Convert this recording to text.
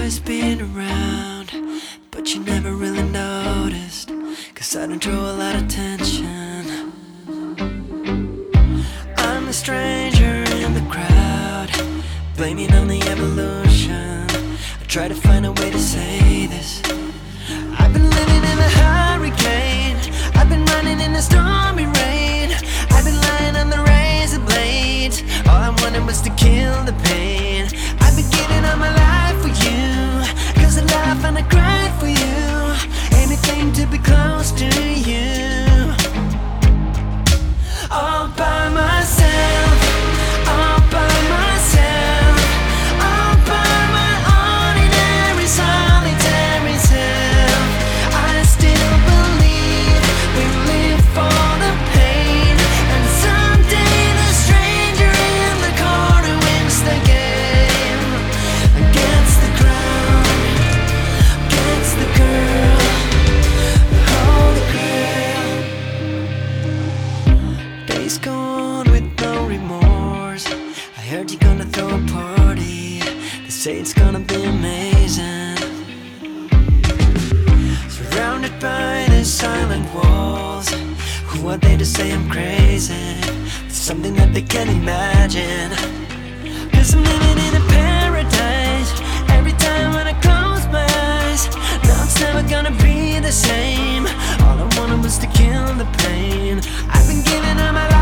always been around, but you never really noticed, 'cause I don't draw a lot of attention. I'm a stranger in the crowd, blaming on the evolution. I try to find a way to say this. I've been living in a hurricane, I've been running in the stormy rain, I've been lying on the razor blades. All I wanted was to kill the pain. I've been giving all my life for you, 'cause I laugh and I cry for you. Anything to be close to you. All by myself, all by myself, all by my ordinary solitary self. I still believe we live for the pain, and someday the stranger in the corner wins the game. Against the crowd, against the girl, the holy grail. Days gone with no remorse. I heard you're gonna throw a party. They say it's gonna be amazing. Surrounded by the silent walls. Who are they to say I'm crazy? There's something that they can't imagine. 'Cause I'm living in a paradise. Every time when I close my eyes, now it's never gonna be the same. All I wanted was to kill the pain. I've been giving all my life